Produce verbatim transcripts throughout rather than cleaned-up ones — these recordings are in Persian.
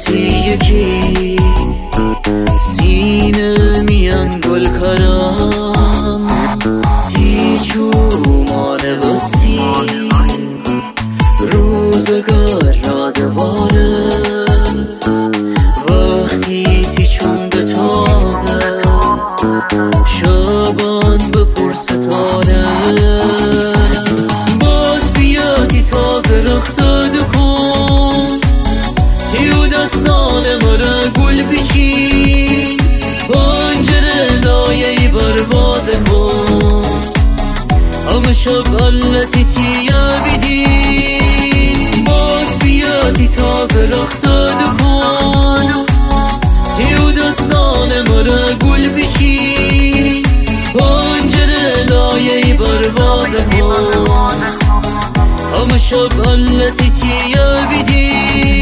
واسه یکی سینه میان گل کارم تیچو مانه واسی روزگار را دواره وقتی تیچون به تابه شبان بپر ستاره باز بیادی تازه رختاد کن تیو دستان مرا گل بیچی پنجره لایه بر باز کن همه شب علتی تیا بیدی باز بیادی تازه رختاد کن تیو دستان مرا گل بیچی پنجره لایه بر باز کن همه شب علتی تیا بیدی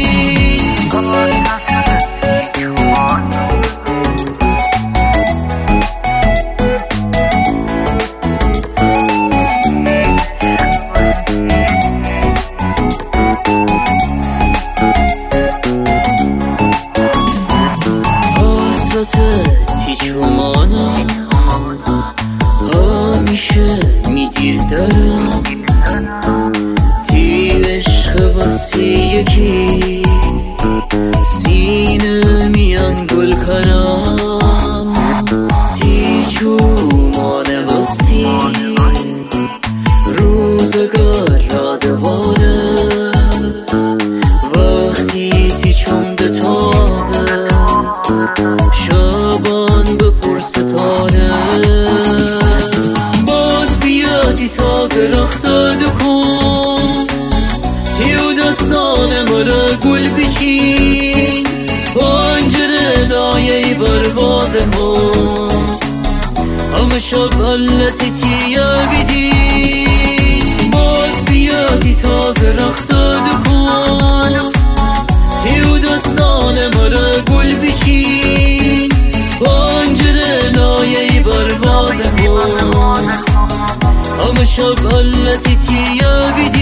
تیچو مانم همیشه میگیر دارم تی عشق واسه یکی سینه میان گل کارم تیچو مانه واسی روزگار را دواره وقتی تیچون به تابه شبان بپر ستاره باز بیادی تازه رختاد کن تیو دستان مرا گل بیچی پنجره لایه بر باز کن همه شب علتی تیا بیدی باز بیادی تازه رختاد کن تیو دستان مرا گل بیچی پنجره لایه بر باز کن همه شب علتی تیا بیدی